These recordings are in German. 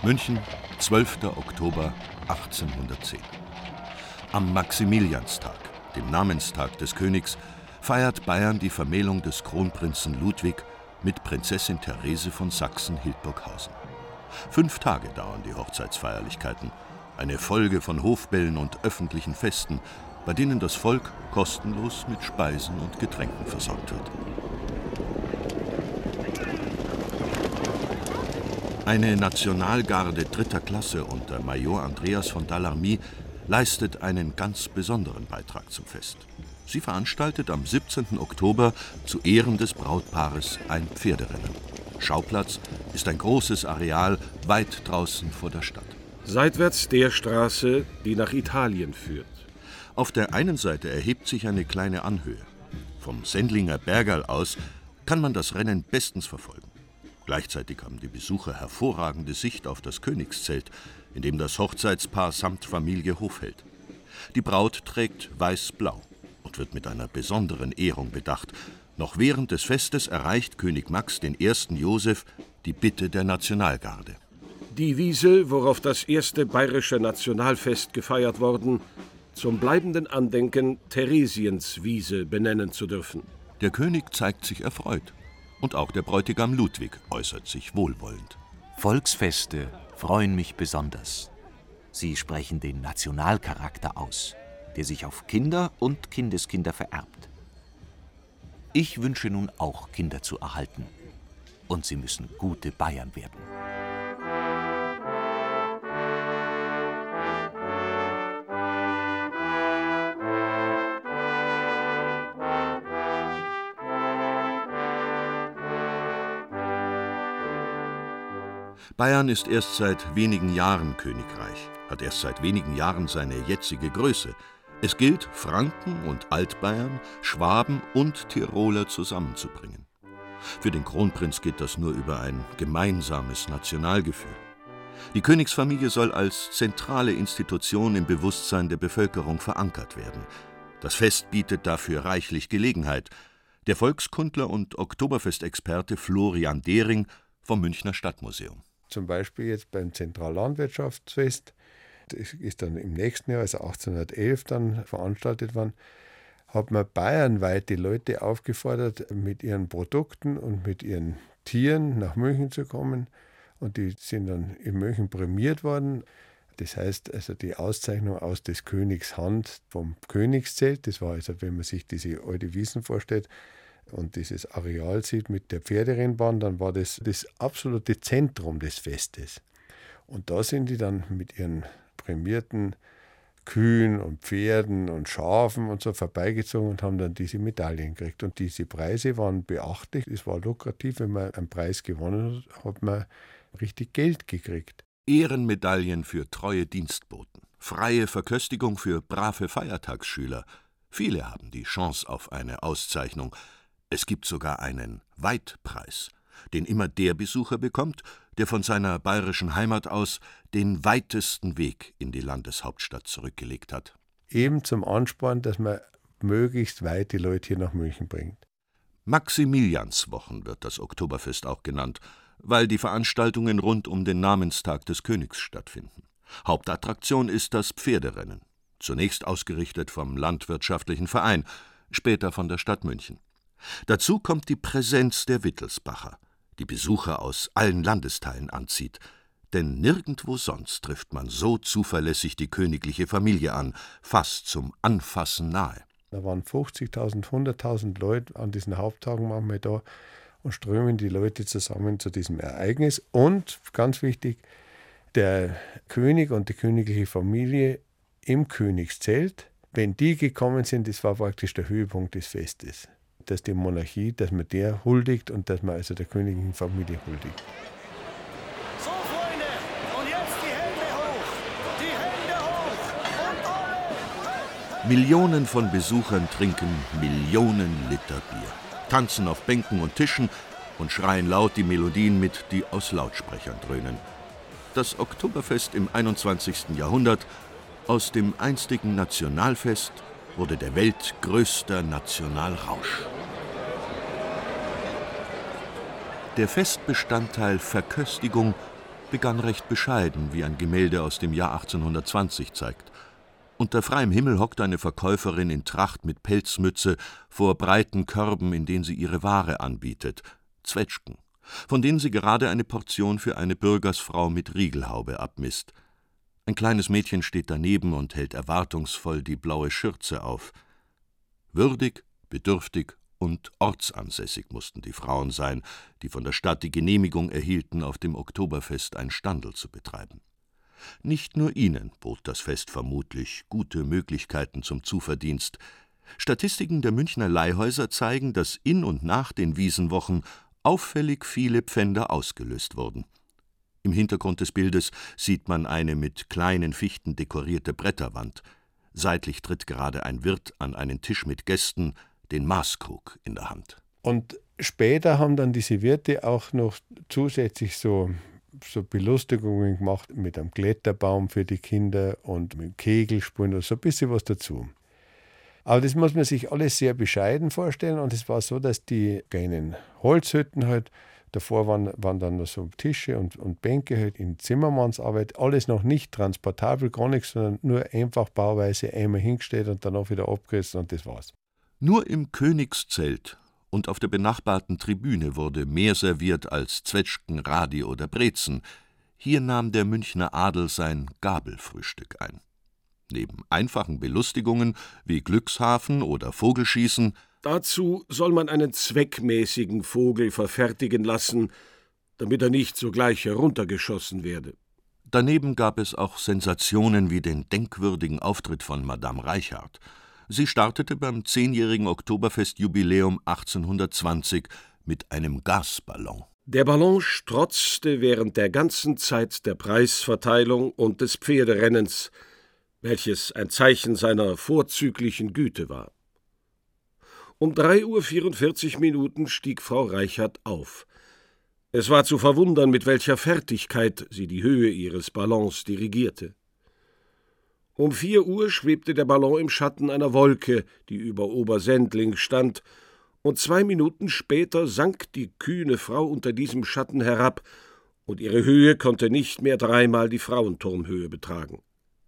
München, 12. Oktober 1810. Am Maximilianstag, dem Namenstag des Königs, feiert Bayern die Vermählung des Kronprinzen Ludwig mit Prinzessin Therese von Sachsen-Hildburghausen. 5 Tage dauern die Hochzeitsfeierlichkeiten, eine Folge von Hofbällen und öffentlichen Festen, bei denen das Volk kostenlos mit Speisen und Getränken versorgt wird. Eine Nationalgarde 3. Klasse unter Major Andreas von Dalarmy leistet einen ganz besonderen Beitrag zum Fest. Sie veranstaltet am 17. Oktober zu Ehren des Brautpaares ein Pferderennen. Schauplatz ist ein großes Areal weit draußen vor der Stadt. Seitwärts der Straße, die nach Italien führt. Auf der einen Seite erhebt sich eine kleine Anhöhe. Vom Sendlinger Bergerl aus kann man das Rennen bestens verfolgen. Gleichzeitig haben die Besucher hervorragende Sicht auf das Königszelt, in dem das Hochzeitspaar samt Familie Hof hält. Die Braut trägt weiß-blau und wird mit einer besonderen Ehrung bedacht. Noch während des Festes erreicht König Max I. Joseph die Bitte der Nationalgarde. Die Wiese, worauf das erste bayerische Nationalfest gefeiert worden, zum bleibenden Andenken Theresienswiese benennen zu dürfen. Der König zeigt sich erfreut. Und auch der Bräutigam Ludwig äußert sich wohlwollend. Volksfeste freuen mich besonders. Sie sprechen den Nationalcharakter aus, der sich auf Kinder und Kindeskinder vererbt. Ich wünsche nun auch Kinder zu erhalten. Und sie müssen gute Bayern werden. Bayern ist erst seit wenigen Jahren Königreich, hat erst seit wenigen Jahren seine jetzige Größe. Es gilt, Franken und Altbayern, Schwaben und Tiroler zusammenzubringen. Für den Kronprinz geht das nur über ein gemeinsames Nationalgefühl. Die Königsfamilie soll als zentrale Institution im Bewusstsein der Bevölkerung verankert werden. Das Fest bietet dafür reichlich Gelegenheit. Der Volkskundler und Oktoberfestexperte Florian Dehring vom Münchner Stadtmuseum. Zum Beispiel jetzt beim Zentrallandwirtschaftsfest, das ist dann im nächsten Jahr, also 1811 dann veranstaltet worden, hat man bayernweit die Leute aufgefordert, mit ihren Produkten und mit ihren Tieren nach München zu kommen. Und die sind dann in München prämiert worden. Das heißt, also die Auszeichnung aus des Königs Hand vom Königszelt, das war also, wenn man sich diese alte Wiesen vorstellt, und dieses Areal sieht mit der Pferderennbahn, dann war das das absolute Zentrum des Festes. Und da sind die dann mit ihren prämierten Kühen und Pferden und Schafen und so vorbeigezogen und haben dann diese Medaillen gekriegt. Und diese Preise waren beachtlich. Es war lukrativ, wenn man einen Preis gewonnen hat, hat man richtig Geld gekriegt. Ehrenmedaillen für treue Dienstboten, freie Verköstigung für brave Feiertagsschüler. Viele haben die Chance auf eine Auszeichnung. Es gibt sogar einen Weitpreis, den immer der Besucher bekommt, der von seiner bayerischen Heimat aus den weitesten Weg in die Landeshauptstadt zurückgelegt hat. Eben zum Ansporn, dass man möglichst weit die Leute hier nach München bringt. Maximilianswochen wird das Oktoberfest auch genannt, weil die Veranstaltungen rund um den Namenstag des Königs stattfinden. Hauptattraktion ist das Pferderennen, zunächst ausgerichtet vom Landwirtschaftlichen Verein, später von der Stadt München. Dazu kommt die Präsenz der Wittelsbacher, die Besucher aus allen Landesteilen anzieht. Denn nirgendwo sonst trifft man so zuverlässig die königliche Familie an, fast zum Anfassen nahe. Da waren 50.000, 100.000 Leute an diesen Haupttagen manchmal da und strömen die Leute zusammen zu diesem Ereignis. Und, ganz wichtig, der König und die königliche Familie im Königszelt, wenn die gekommen sind, das war praktisch der Höhepunkt des Festes. Dass die Monarchie, dass man der huldigt und dass man also der königlichen Familie huldigt. So, Freunde, und jetzt die Hände hoch! Die Hände hoch! Und alle! Millionen von Besuchern trinken Millionen Liter Bier, tanzen auf Bänken und Tischen und schreien laut die Melodien mit, die aus Lautsprechern dröhnen. Das Oktoberfest im 21. Jahrhundert, aus dem einstigen Nationalfest, wurde der weltgrößter Nationalrausch. Der Festbestandteil Verköstigung begann recht bescheiden, wie ein Gemälde aus dem Jahr 1820 zeigt. Unter freiem Himmel hockt eine Verkäuferin in Tracht mit Pelzmütze vor breiten Körben, in denen sie ihre Ware anbietet, Zwetschgen, von denen sie gerade eine Portion für eine Bürgersfrau mit Riegelhaube abmisst. Ein kleines Mädchen steht daneben und hält erwartungsvoll die blaue Schürze auf. Würdig, bedürftig und ortsansässig mussten die Frauen sein, die von der Stadt die Genehmigung erhielten, auf dem Oktoberfest ein Standel zu betreiben. Nicht nur ihnen bot das Fest vermutlich gute Möglichkeiten zum Zuverdienst. Statistiken der Münchner Leihhäuser zeigen, dass in und nach den Wiesenwochen auffällig viele Pfänder ausgelöst wurden. Im Hintergrund des Bildes sieht man eine mit kleinen Fichten dekorierte Bretterwand. Seitlich tritt gerade ein Wirt an einen Tisch mit Gästen, den Maßkrug in der Hand. Und später haben dann diese Wirte auch noch zusätzlich so Belustigungen gemacht mit einem Kletterbaum für die Kinder und mit Kegelspielen und so ein bisschen was dazu. Aber das muss man sich alles sehr bescheiden vorstellen, und es war so, dass die kleinen Holzhütten halt, davor waren dann noch so Tische und Bänke halt in Zimmermannsarbeit, alles noch nicht transportabel, gar nichts, sondern nur einfach bauweise einmal hingestellt und dann auch wieder abgerissen, und das war's. Nur im Königszelt und auf der benachbarten Tribüne wurde mehr serviert als Zwetschgen, Radi oder Brezen. Hier nahm der Münchner Adel sein Gabelfrühstück ein. Neben einfachen Belustigungen wie Glückshafen oder Vogelschießen Dazu soll man einen zweckmäßigen Vogel verfertigen lassen, damit er nicht sogleich heruntergeschossen werde. Daneben gab es auch Sensationen wie den denkwürdigen Auftritt von Madame Reichard. Sie startete beim 10-jährigen Oktoberfestjubiläum 1820 mit einem Gasballon. Der Ballon strotzte während der ganzen Zeit der Preisverteilung und des Pferderennens, welches ein Zeichen seiner vorzüglichen Güte war. Um 3:44 Uhr stieg Frau Reichard auf. Es war zu verwundern, mit welcher Fertigkeit sie die Höhe ihres Ballons dirigierte. Um 4 Uhr schwebte der Ballon im Schatten einer Wolke, die über Obersendling stand, und 2 Minuten später sank die kühne Frau unter diesem Schatten herab, und ihre Höhe konnte nicht mehr 3-mal die Frauenturmhöhe betragen.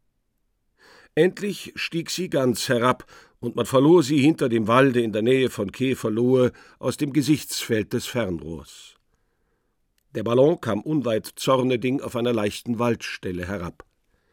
Endlich stieg sie ganz herab, und man verlor sie hinter dem Walde in der Nähe von Käferlohe aus dem Gesichtsfeld des Fernrohrs. Der Ballon kam unweit Zorneding auf einer leichten Waldstelle herab.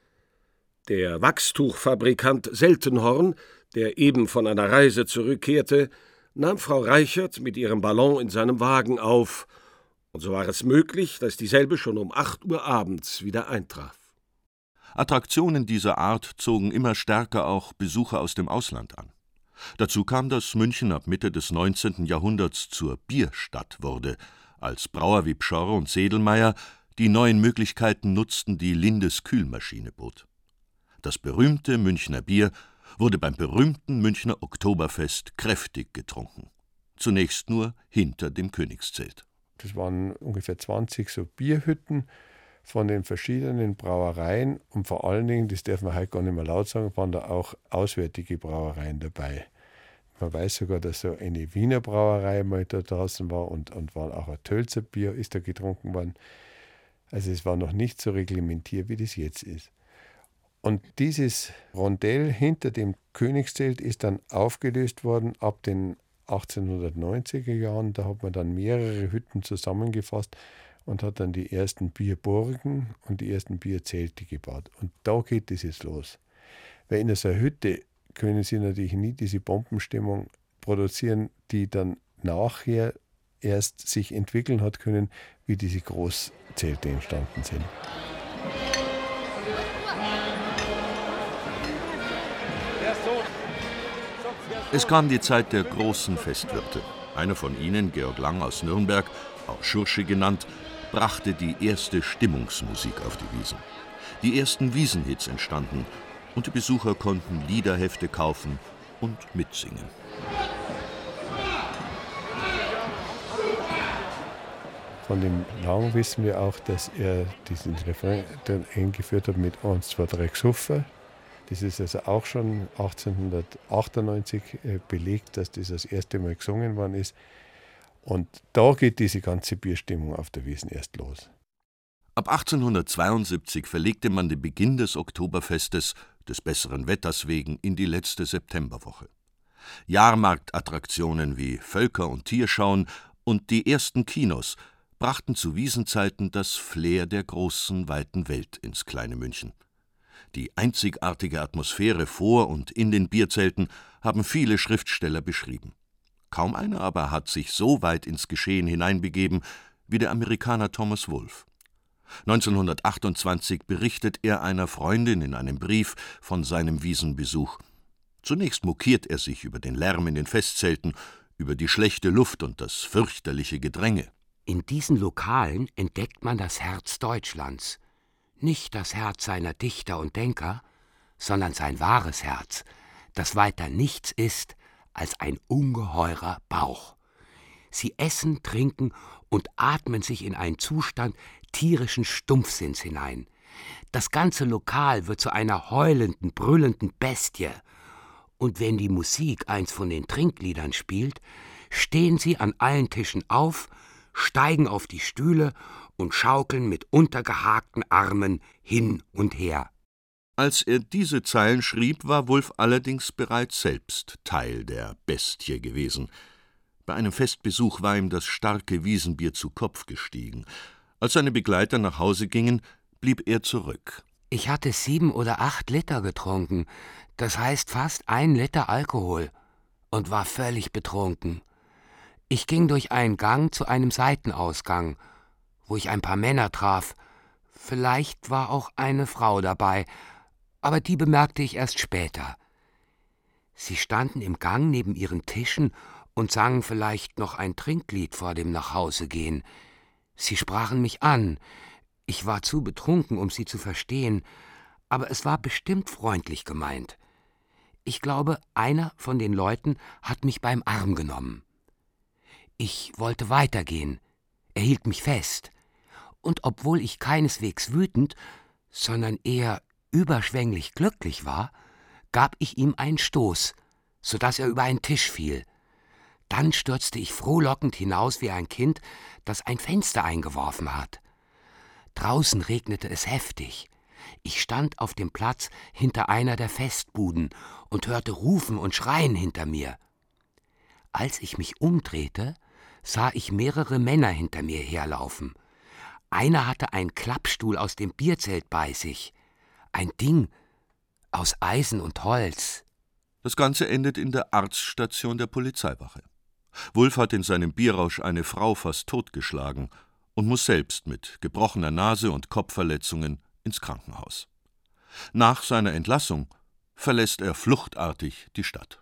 Der Wachstuchfabrikant Seltenhorn, der eben von einer Reise zurückkehrte, nahm Frau Reichert mit ihrem Ballon in seinem Wagen auf, und so war es möglich, dass dieselbe schon um 8 Uhr abends wieder eintraf. Attraktionen dieser Art zogen immer stärker auch Besucher aus dem Ausland an. Dazu kam, dass München ab Mitte des 19. Jahrhunderts zur Bierstadt wurde, als Brauer wie Pschorr und Sedlmayr die neuen Möglichkeiten nutzten, die Lindes Kühlmaschine bot. Das berühmte Münchner Bier wurde beim berühmten Münchner Oktoberfest kräftig getrunken. Zunächst nur hinter dem Königszelt. Das waren ungefähr 20 so Bierhütten von den verschiedenen Brauereien, und vor allen Dingen, das darf man heute gar nicht mehr laut sagen, waren da auch auswärtige Brauereien dabei. Man weiß sogar, dass so eine Wiener Brauerei mal da draußen war, und war auch ein Tölzer Bier ist da getrunken worden. Also es war noch nicht so reglementiert, wie das jetzt ist. Und dieses Rondell hinter dem Königszelt ist dann aufgelöst worden ab den 1890er Jahren. Da hat man dann mehrere Hütten zusammengefasst und hat dann die ersten Bierburgen und die ersten Bierzelte gebaut. Und da geht es jetzt los. Weil in so einer Hütte können Sie natürlich nie diese Bombenstimmung produzieren, die dann nachher erst sich entwickeln hat können, wie diese Großzelte entstanden sind. Es kam die Zeit der großen Festwirte. Einer von ihnen, Georg Lang aus Nürnberg, auch Schursche genannt, brachte die erste Stimmungsmusik auf die Wiesn. Die ersten Wiesenhits entstanden, und die Besucher konnten Liederhefte kaufen und mitsingen. Von dem Lang wissen wir auch, dass er diesen Refrain dann eingeführt hat mit 1, 2, 3 Gsuffer. Das ist also auch schon 1898 belegt, dass das erste Mal gesungen worden ist. Und da geht diese ganze Bierstimmung auf der Wiesn erst los. Ab 1872 verlegte man den Beginn des Oktoberfestes, des besseren Wetters wegen, in die letzte Septemberwoche. Jahrmarktattraktionen wie Völker- und Tierschauen und die ersten Kinos brachten zu Wiesenzeiten das Flair der großen, weiten Welt ins kleine München. Die einzigartige Atmosphäre vor und in den Bierzelten haben viele Schriftsteller beschrieben. Kaum einer aber hat sich so weit ins Geschehen hineinbegeben wie der Amerikaner Thomas Wolfe. 1928 berichtet er einer Freundin in einem Brief von seinem Wiesenbesuch. Zunächst mokiert er sich über den Lärm in den Festzelten, über die schlechte Luft und das fürchterliche Gedränge. In diesen Lokalen entdeckt man das Herz Deutschlands. Nicht das Herz seiner Dichter und Denker, sondern sein wahres Herz, das weiter nichts ist als ein ungeheurer Bauch. Sie essen, trinken und atmen sich in einen Zustand tierischen Stumpfsinns hinein. Das ganze Lokal wird zu einer heulenden, brüllenden Bestie. Und wenn die Musik eins von den Trinkliedern spielt, stehen sie an allen Tischen auf, steigen auf die Stühle und schaukeln mit untergehakten Armen hin und her. Als er diese Zeilen schrieb, war Wolfe allerdings bereits selbst Teil der Bestie gewesen. Bei einem Festbesuch war ihm das starke Wiesenbier zu Kopf gestiegen. Als seine Begleiter nach Hause gingen, blieb er zurück. Ich hatte 7 oder 8 Liter getrunken, das heißt fast 1 Liter Alkohol, und war völlig betrunken. Ich ging durch einen Gang zu einem Seitenausgang, wo ich ein paar Männer traf. Vielleicht war auch eine Frau dabei, aber die bemerkte ich erst später. Sie standen im Gang neben ihren Tischen und sangen vielleicht noch ein Trinklied vor dem Nachhausegehen. Sie sprachen mich an. Ich war zu betrunken, um sie zu verstehen, aber es war bestimmt freundlich gemeint. Ich glaube, einer von den Leuten hat mich beim Arm genommen. Ich wollte weitergehen. Er hielt mich fest. Und obwohl ich keineswegs wütend, sondern eher überschwänglich glücklich war, gab ich ihm einen Stoß, so dass er über einen Tisch fiel. Dann stürzte ich frohlockend hinaus wie ein Kind, das ein Fenster eingeworfen hat. Draußen regnete es heftig. Ich stand auf dem Platz hinter einer der Festbuden und hörte Rufen und Schreien hinter mir. Als ich mich umdrehte, sah ich mehrere Männer hinter mir herlaufen. Einer hatte einen Klappstuhl aus dem Bierzelt bei sich. Ein Ding aus Eisen und Holz. Das Ganze endet in der Arztstation der Polizeiwache. Wolfe hat in seinem Bierrausch eine Frau fast totgeschlagen und muss selbst mit gebrochener Nase und Kopfverletzungen ins Krankenhaus. Nach seiner Entlassung verlässt er fluchtartig die Stadt.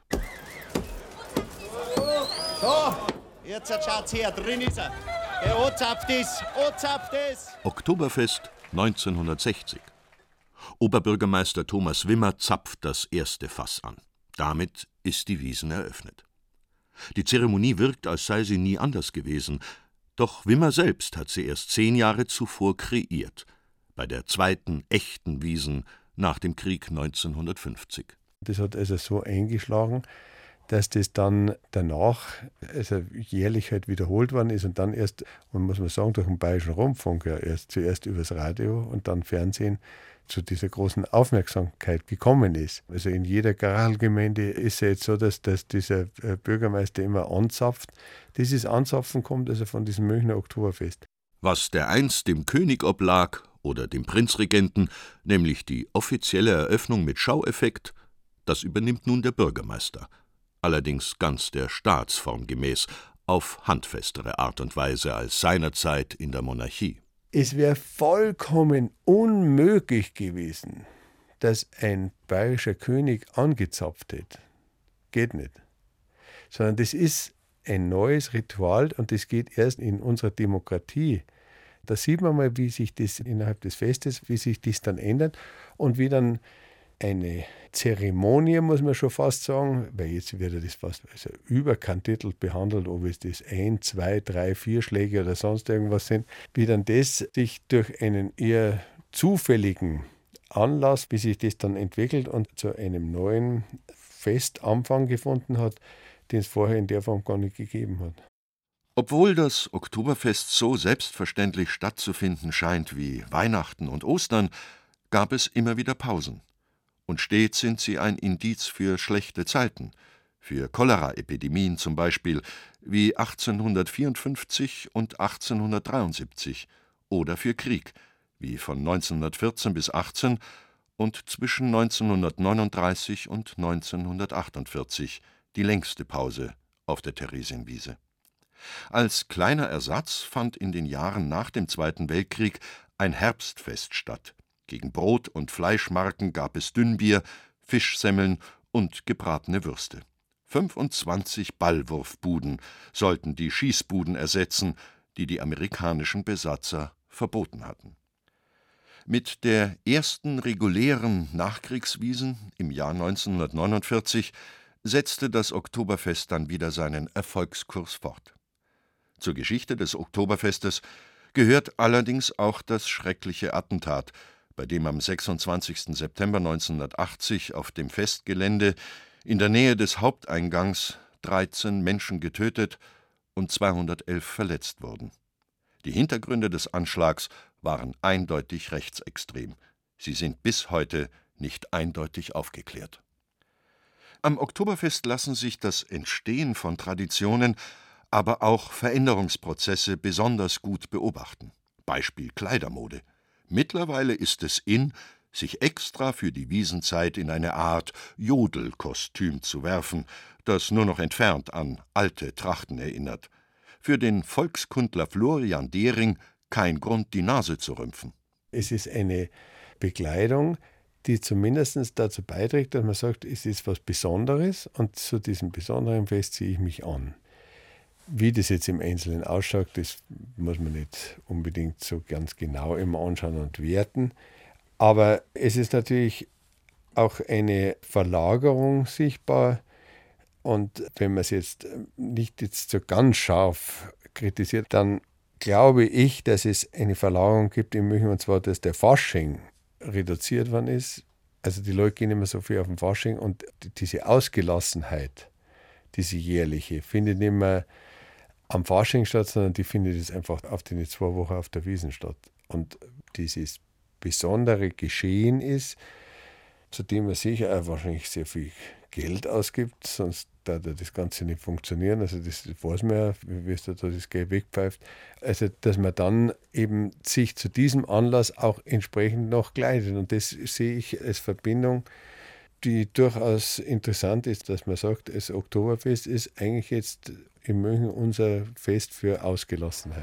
So, jetzt schaut's her, drin ist er. Ozapft es! Oktoberfest 1960. Oberbürgermeister Thomas Wimmer zapft das erste Fass an. Damit ist die Wiesn eröffnet. Die Zeremonie wirkt, als sei sie nie anders gewesen. Doch Wimmer selbst hat sie erst 10 Jahre zuvor kreiert, bei der zweiten echten Wiesn nach dem Krieg 1950. Das hat also so eingeschlagen, dass das dann danach also jährlich halt wiederholt worden ist und dann erst, und muss man sagen, durch den Bayerischen Rundfunk ja zuerst übers Radio und dann Fernsehen zu dieser großen Aufmerksamkeit gekommen ist. Also in jeder Garalgemeinde ist es jetzt so, dass dieser Bürgermeister immer anzapft. Dieses Anzapfen kommt also von diesem Münchner Oktoberfest. Was dereinst dem König oblag oder dem Prinzregenten, nämlich die offizielle Eröffnung mit Schaueffekt, das übernimmt nun der Bürgermeister. Allerdings ganz der Staatsform gemäß, auf handfestere Art und Weise als seinerzeit in der Monarchie. Es wäre vollkommen unmöglich gewesen, dass ein bayerischer König angezapft hätte. Geht nicht. Sondern das ist ein neues Ritual und das geht erst in unserer Demokratie. Da sieht man mal, wie sich das innerhalb des Festes, wie sich das dann ändert und wie dann eine Zeremonie, muss man schon fast sagen, weil jetzt wird ja das fast also überkantitelt behandelt, ob es das 1, 2, 3, 4 Schläge oder sonst irgendwas sind, wie dann das sich durch einen eher zufälligen Anlass, wie sich das dann entwickelt und zu einem neuen Festanfang gefunden hat, den es vorher in der Form gar nicht gegeben hat. Obwohl das Oktoberfest so selbstverständlich stattzufinden scheint wie Weihnachten und Ostern, gab es immer wieder Pausen. Und stets sind sie ein Indiz für schlechte Zeiten, für Cholera-Epidemien zum Beispiel, wie 1854 und 1873, oder für Krieg, wie von 1914 bis 18 und zwischen 1939 und 1948, die längste Pause auf der Theresienwiese. Als kleiner Ersatz fand in den Jahren nach dem Zweiten Weltkrieg ein Herbstfest statt. Gegen Brot- und Fleischmarken gab es Dünnbier, Fischsemmeln und gebratene Würste. 25 Ballwurfbuden sollten die Schießbuden ersetzen, die die amerikanischen Besatzer verboten hatten. Mit der ersten regulären Nachkriegswiesen im Jahr 1949 setzte das Oktoberfest dann wieder seinen Erfolgskurs fort. Zur Geschichte des Oktoberfestes gehört allerdings auch das schreckliche Attentat, bei dem am 26. September 1980 auf dem Festgelände in der Nähe des Haupteingangs 13 Menschen getötet und 211 verletzt wurden. Die Hintergründe des Anschlags waren eindeutig rechtsextrem. Sie sind bis heute nicht eindeutig aufgeklärt. Am Oktoberfest lassen sich das Entstehen von Traditionen, aber auch Veränderungsprozesse besonders gut beobachten. Beispiel Kleidermode. Mittlerweile ist es in, sich extra für die Wiesenzeit in eine Art Jodelkostüm zu werfen, das nur noch entfernt an alte Trachten erinnert. Für den Volkskundler Florian Dehring kein Grund, die Nase zu rümpfen. Es ist eine Bekleidung, die zumindest dazu beiträgt, dass man sagt, es ist was Besonderes und zu diesem besonderen Fest ziehe ich mich an. Wie das jetzt im Einzelnen ausschaut, das muss man nicht unbedingt so ganz genau immer anschauen und werten. Aber es ist natürlich auch eine Verlagerung sichtbar. Und wenn man es jetzt nicht so ganz scharf kritisiert, dann glaube ich, dass es eine Verlagerung gibt in München, und zwar, dass der Fasching reduziert worden ist. Also die Leute gehen immer so viel auf den Fasching und diese Ausgelassenheit, diese jährliche, findet nicht mehr am Fasching statt, sondern die findet jetzt einfach auf den 2 Wochen auf der Wiesn statt. Und dieses besondere Geschehen ist, zu dem man sicher auch wahrscheinlich sehr viel Geld ausgibt, sonst würde das Ganze nicht funktionieren. Also das weiß man ja, wie es da das Geld wegpfeift. Also dass man dann eben sich zu diesem Anlass auch entsprechend noch kleidet. Und das sehe ich als Verbindung, die durchaus interessant ist, dass man sagt, das Oktoberfest ist eigentlich jetzt in München unser Fest für Ausgelassenheit.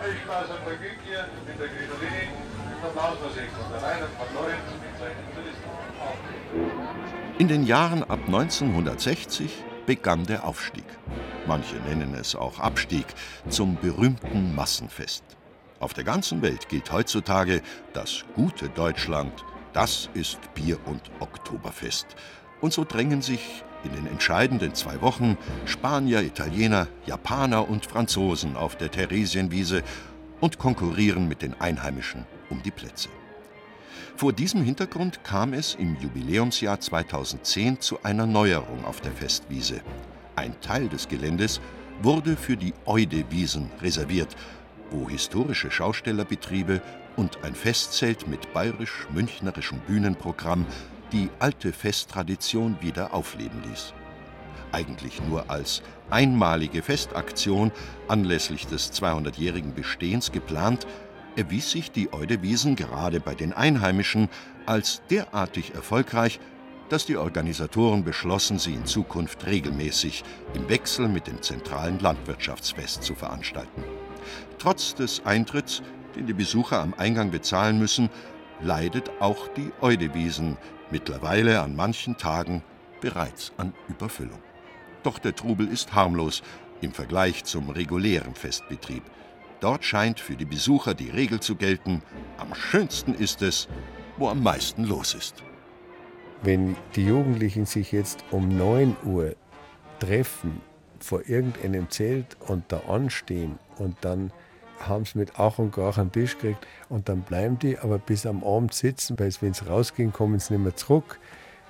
In den Jahren ab 1960 begann der Aufstieg. Manche nennen es auch Abstieg zum berühmten Massenfest. Auf der ganzen Welt gilt heutzutage, das gute Deutschland, das ist Bier- und Oktoberfest. Und so drängen sich in den entscheidenden 2 Wochen Spanier, Italiener, Japaner und Franzosen auf der Theresienwiese und konkurrieren mit den Einheimischen um die Plätze. Vor diesem Hintergrund kam es im Jubiläumsjahr 2010 zu einer Neuerung auf der Festwiese. Ein Teil des Geländes wurde für die Eude-Wiesen reserviert, wo historische Schaustellerbetriebe und ein Festzelt mit bayerisch-münchnerischem Bühnenprogramm die alte Festtradition wieder aufleben ließ. Eigentlich nur als einmalige Festaktion anlässlich des 200-jährigen Bestehens geplant, erwies sich die Eude-Wiesen gerade bei den Einheimischen als derartig erfolgreich, dass die Organisatoren beschlossen, sie in Zukunft regelmäßig im Wechsel mit dem zentralen Landwirtschaftsfest zu veranstalten. Trotz des Eintritts, den die Besucher am Eingang bezahlen müssen, leidet auch die Eude-Wiesen mittlerweile an manchen Tagen bereits an Überfüllung. Doch der Trubel ist harmlos im Vergleich zum regulären Festbetrieb. Dort scheint für die Besucher die Regel zu gelten: am schönsten ist es, wo am meisten los ist. Wenn die Jugendlichen sich jetzt um 9 Uhr treffen vor irgendeinem Zelt und da anstehen und dann haben sie mit Ach und Krach einen Tisch gekriegt und dann bleiben die aber bis am Abend sitzen, weil wenn sie rausgehen, kommen sie nicht mehr zurück.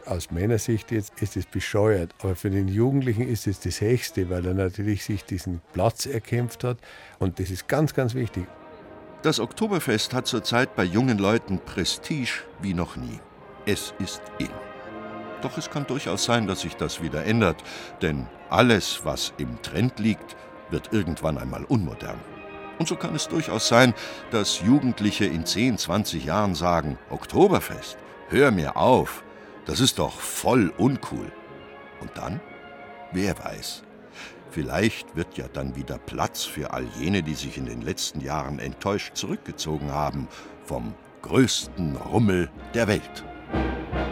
Aus meiner Sicht jetzt ist es bescheuert, aber für den Jugendlichen ist es das Höchste, weil er natürlich sich diesen Platz erkämpft hat und das ist ganz, ganz wichtig. Das Oktoberfest hat zurzeit bei jungen Leuten Prestige wie noch nie. Es ist in. Doch es kann durchaus sein, dass sich das wieder ändert, denn alles, was im Trend liegt, wird irgendwann einmal unmodern. Und so kann es durchaus sein, dass Jugendliche in 10, 20 Jahren sagen, Oktoberfest, hör mir auf, das ist doch voll uncool. Und dann? Wer weiß. Vielleicht wird ja dann wieder Platz für all jene, die sich in den letzten Jahren enttäuscht zurückgezogen haben vom größten Rummel der Welt.